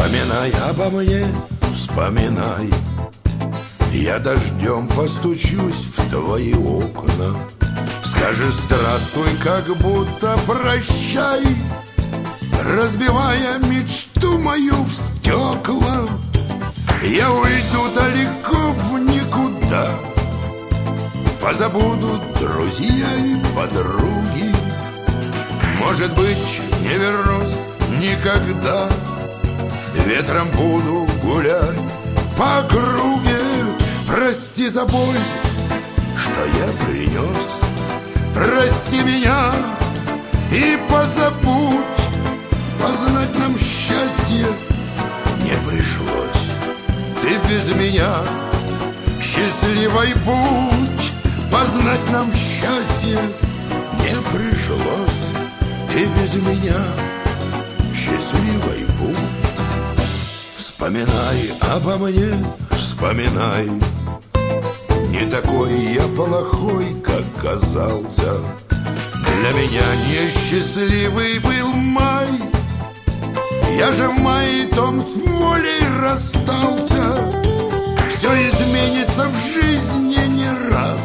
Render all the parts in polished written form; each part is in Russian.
Вспоминай обо мне, вспоминай. Я дождем постучусь в твои окна. Скажи здравствуй, как будто прощай, разбивая мечту мою в стекла. Я уйду далеко в никуда, позабудут друзья и подруги. Может быть, не вернусь никогда, ветром буду гулять по округе. Прости за боль, что я принес, прости меня и позабудь. Познать нам счастье не пришлось. Ты без меня счастливой будь. Познать нам счастье не пришлось. Ты без меня счастливой будь. Вспоминай обо мне, вспоминай. Не такой я плохой, как казался. Для меня несчастливый был май. Я же в мае том с волей расстался. Все изменится в жизни не раз.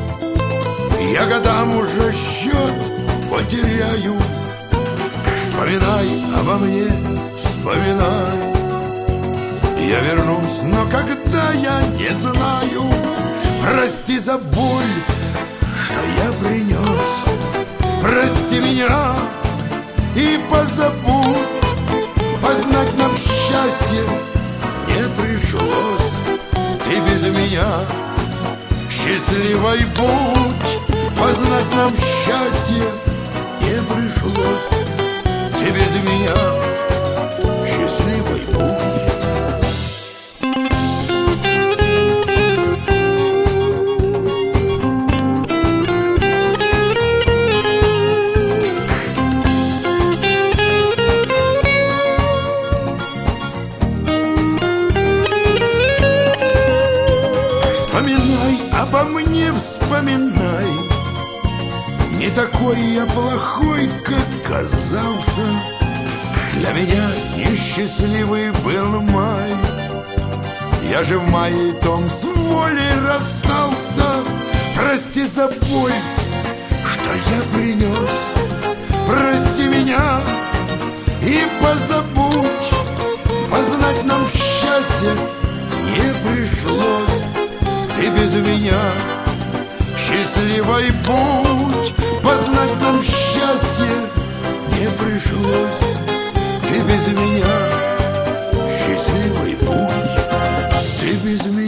Я годам уже счет потеряю. Вспоминай обо мне, вспоминай. Я вернусь, но когда я не знаю. Прости за боль, что я принес. Прости меня и позабудь. Познать нам счастье не пришлось. Ты без меня счастливой будь. Познать нам счастье не пришлось. Ты без меня счастливой будь. Вспоминай обо мне, вспоминай. Не такой я плохой, как казался. Для меня несчастливый был май. Я же в мае том с волей расстался. Прости за боль, что я принес. Прости меня и позабудь. Познать нам счастье не пришлось. Ты без меня счастливой будь. Познать нам счастье не пришлось. Ты без меня счастливой будь. Ты без меня